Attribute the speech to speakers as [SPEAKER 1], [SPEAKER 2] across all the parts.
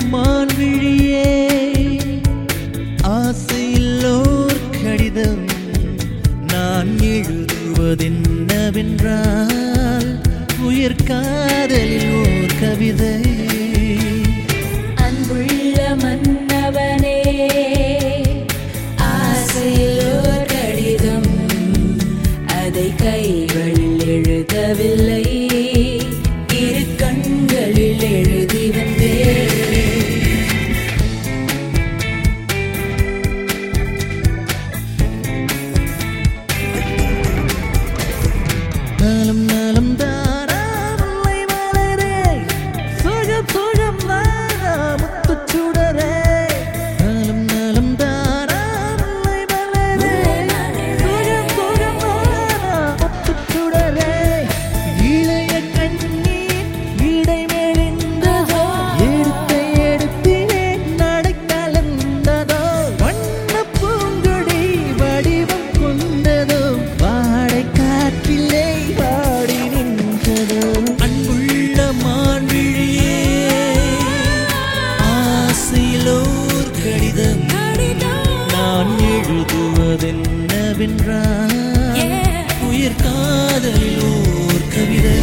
[SPEAKER 1] மான்விழியே ஆசையில்லோர் கடிதம் நான் எழுதுவதென்னவென்றால் உயிர் காதலில் ஓர் கவிதை.
[SPEAKER 2] அன்புள்ள மன்னவனே ஆசையில்லோர் கடிதம் அதை கைகளில் எழுதவில்லை இரு கண்களில் எழுதி வந்தேன்.
[SPEAKER 1] நலம் நலம் தாரா முல்லை மலரே சுகம் சுகம் தாரா முத்துச் சுடரே. நலம் நலம் தாரா முல்லை மலரே சுகம் சுகம் தாரா முத்துச் சுடரே. இளைய கண்ணீர் இடை மெலிந்ததோ எடுத்தை எடுத்திலே நடை கலந்ததோ வண்ணப் பூங்கொடி வடிவம் கொண்டதோ வாடை காற்றிலே பாடி நின்றதோ. அன்புள்ள மான்விழியே ஆசையிலோர் கடிதம் நான் எழுதுவதென்னவென்றால் உயிர் காதலில் ஓர் கவிதை.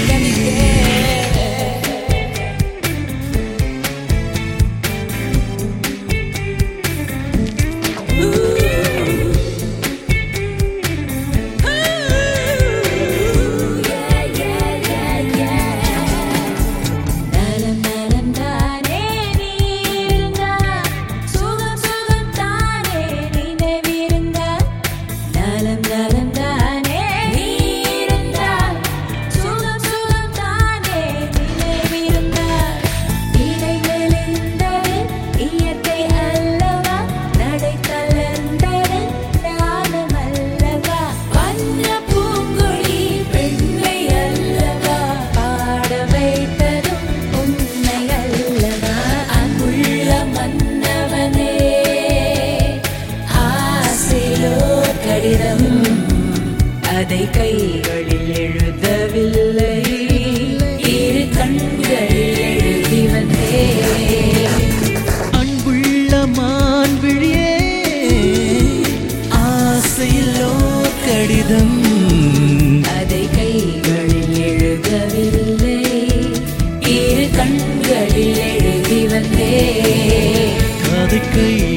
[SPEAKER 2] நலம் நலம் தானே நீ இருந்தால் சுகம் சுகம் தானே நினைவிருந்தால். நலம் நலம் தானே நீ இருந்தால் சுகம் சுகம் தானே நினைவிருந்தால். இடை மெலிந்தது இயற்கை அல்லவா நடை தளர்ந்தது நானும் அல்லவா. வண்ண பூங்கொடி பெண்மை அல்லவா பாட வைத்ததும் உண்மை அல்லவா. அன்புள்ள மன்னவனே ஆசையிலோர் கடிதம் அதை கைகளில் எழுதவில்லை இரு கண்களில் எழுதி வந்தேன்.
[SPEAKER 1] அன்புள்ள மான்விழியே ஆசையில்லோர் கடிதம்
[SPEAKER 2] அதை கைகளில் எழுதவில்லை இரு கண்களில் எழுதி வந்தேன்.
[SPEAKER 1] அதை கை